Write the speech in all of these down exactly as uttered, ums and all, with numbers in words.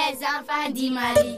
les enfants du Mali.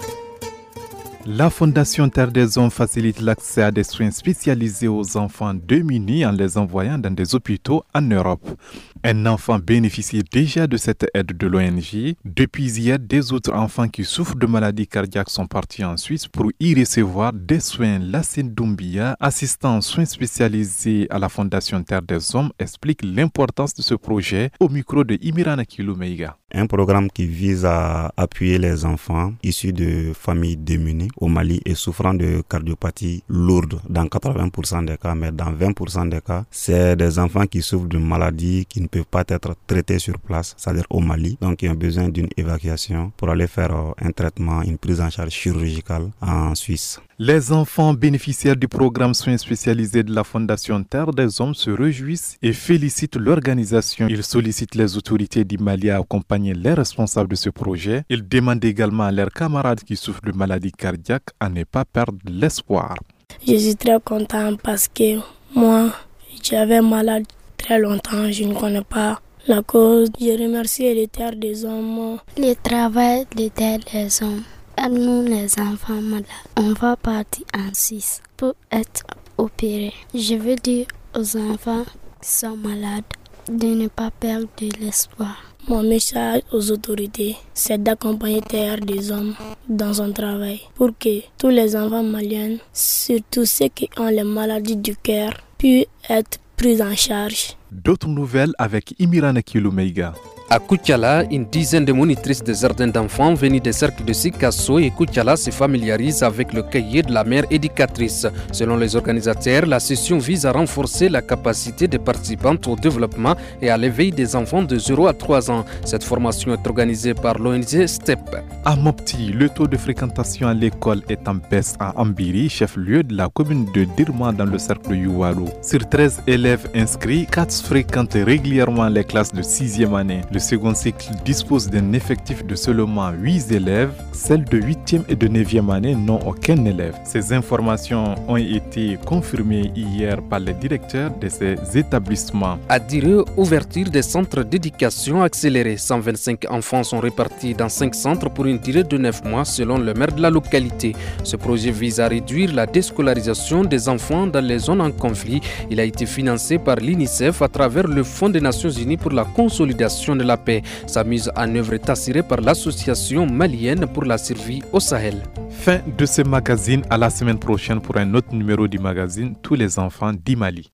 La Fondation Terre des Hommes facilite l'accès à des soins spécialisés aux enfants démunis en les envoyant dans des hôpitaux en Europe. Un enfant bénéficie déjà de cette aide de l'O N G. Depuis hier, des autres enfants qui souffrent de maladies cardiaques sont partis en Suisse pour y recevoir des soins. Lassine Doumbia, assistant en soins spécialisés à la Fondation Terre des Hommes, explique l'importance de ce projet au micro de Imirana Kilumeiga. Un programme qui vise à appuyer les enfants issus de familles démunies au Mali et souffrant de cardiopathie lourde dans quatre-vingts pour cent des cas, mais dans vingt pour cent des cas, c'est des enfants qui souffrent d'une maladie qui ne peuvent pas être traités sur place, c'est-à-dire au Mali, donc qui ont besoin d'une évacuation pour aller faire un traitement, une prise en charge chirurgicale en Suisse. Les enfants bénéficiaires du programme soins spécialisés de la Fondation Terre des Hommes se réjouissent et félicitent l'organisation. Ils sollicitent les autorités du Mali à accompagner les responsables de ce projet. Ils demandent également à leurs camarades qui souffrent de maladies cardiaques à ne pas perdre l'espoir. Je suis très content parce que moi, j'avais malade très longtemps, je ne connais pas la cause. Je remercie les Terres des Hommes. Le travail des Terres des Hommes. Nous, les enfants malades, on va partir en Suisse pour être opérés. Je veux dire aux enfants qui sont malades de ne pas perdre de l'espoir. Mon message aux autorités, c'est d'accompagner Terre des Hommes dans son travail pour que tous les enfants maliens, surtout ceux qui ont les maladies du cœur, puissent être pris en charge. D'autres nouvelles avec Imirana Kilumeiga. À Koutiala, une dizaine de monitrices de jardins d'enfants venues des cercles de Sikasso et Koutiala se familiarisent avec le cahier de la mère éducatrice. Selon les organisateurs, la session vise à renforcer la capacité des participantes au développement et à l'éveil des enfants de zéro à trois ans. Cette formation est organisée par l'O N G STEP. À Mopti, le taux de fréquentation à l'école est en baisse à Ambiri, chef-lieu de la commune de Dirma dans le cercle de Youarou. Sur treize élèves inscrits, quatre fréquentent régulièrement les classes de sixième année. Le second cycle dispose d'un effectif de seulement huit élèves. Celles de huitième et de neuvième année n'ont aucun élève. Ces informations ont été confirmées hier par les directeurs de ces établissements. À Direux, ouverture des centres d'éducation accélérée. cent vingt-cinq enfants sont répartis dans cinq centres pour une durée de neuf mois selon le maire de la localité. Ce projet vise à réduire la déscolarisation des enfants dans les zones en conflit. Il a été financé par l'UNICEF à travers le Fonds des Nations Unies pour la consolidation de la paix. Sa mise en œuvre est assurée par l'Association malienne pour la survie au Sahel. Fin de ce magazine, à la semaine prochaine pour un autre numéro du magazine Tous les enfants du Mali.